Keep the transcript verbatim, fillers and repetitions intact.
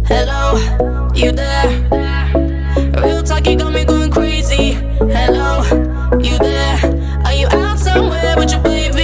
Hello, you there? Real talk, you got me going crazy. Hello, you there? Are you out somewhere with your baby?